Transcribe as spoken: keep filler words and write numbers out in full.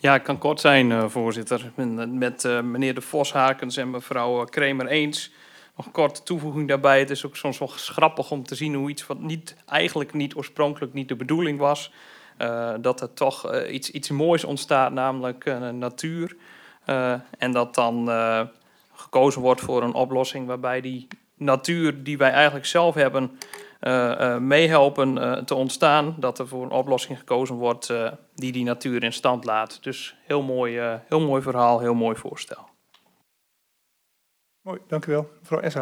Ja, ik kan kort zijn, uh, voorzitter. Ik ben het met uh, meneer De Vos Hakens en mevrouw Kremer eens. Nog een korte toevoeging daarbij. Het is ook soms wel grappig om te zien hoe iets wat niet, eigenlijk niet oorspronkelijk niet de bedoeling was. Uh, dat er toch uh, iets, iets moois ontstaat, namelijk uh, natuur. Uh, en dat dan uh, gekozen wordt voor een oplossing waarbij die natuur die wij eigenlijk zelf hebben uh, uh, meehelpen uh, te ontstaan. Dat er voor een oplossing gekozen wordt uh, die die natuur in stand laat. Dus heel mooi, uh, heel mooi verhaal, heel mooi voorstel. Mooi, dank u wel. Mevrouw Esser.